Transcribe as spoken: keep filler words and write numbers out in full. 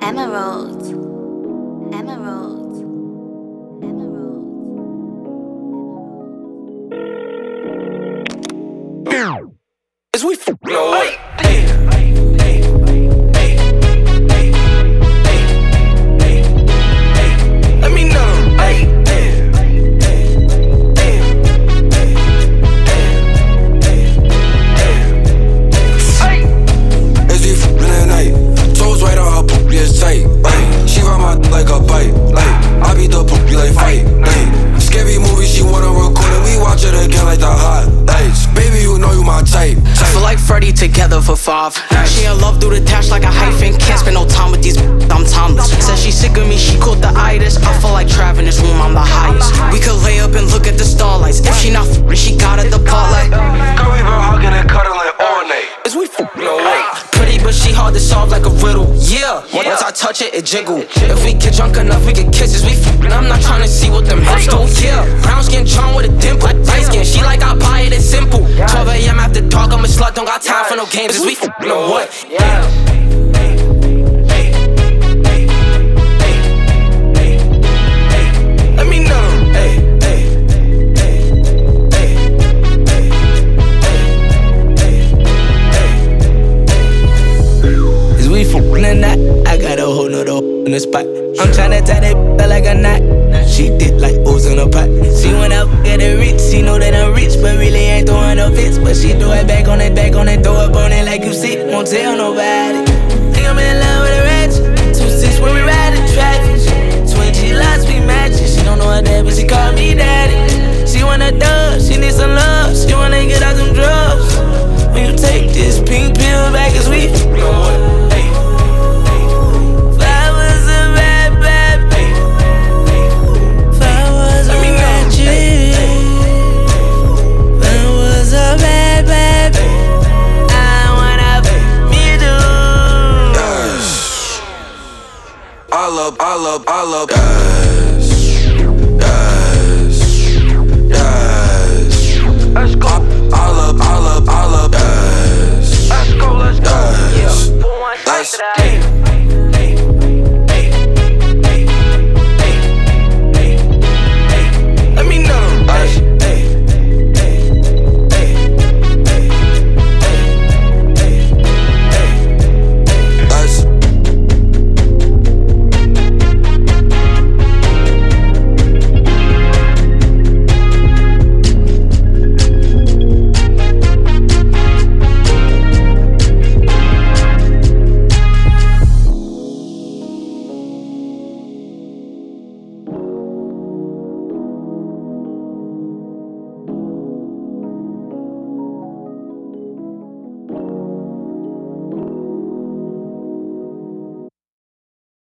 Emerald, Emerald, Emerald. Is we f***ing away? Hey. Let me know. Hey. As we f***ing at night, toes right on her poopy is tight. Like, she ride my like a bite. Like, I beat the poopy like fight. Like, scary movie, she wanna record it. We watch it again like the highlights. Baby, you know you my type. I feel like Freddy together for five. She in love through the dash like a hyphen. Can't spend no time with these I'm timeless. Says she sick of me, she caught the itis. I feel like Trav in this room, I'm the highest. We could lay up and look at the starlights. If she not f***ing, she got at the part like Girl, we been hugging and cuddling all night. Is we f***ing away? pretty, but she hard to solve like a riddle. Yeah, once I touch it, it jiggle. If we get drunk enough, we get kisses. We f***ing, I'm not trying to see what them hips do. Yeah, brown skin charm with a dimple. Light skin, she like I buy it, it's simple. twelve a.m. after dark, I'm a slut, don't got time for no games. Is we f***ing or what? Yeah. Let me know. Hey, hey, hey, hey, hey, hey, hey. Is we f***ing or not? I got a whole nother in the spot. I'm tryna tie that b**** like a knot. She did like O's in a pot. She went out get it rich. She know that I'm rich, but really ain't throwing no fits. But she throw it back on it, back on it, throw up on it like you see. Won't tell nobody. Think I'm in love with a ratchet. Two six when we ride in traffic. Twenty lots we matching. She don't know her dad, but she call me daddy. She want a dub, she need some love. She wanna get out them drugs. When you take this pink pill back, it's we. I love, I love, I love.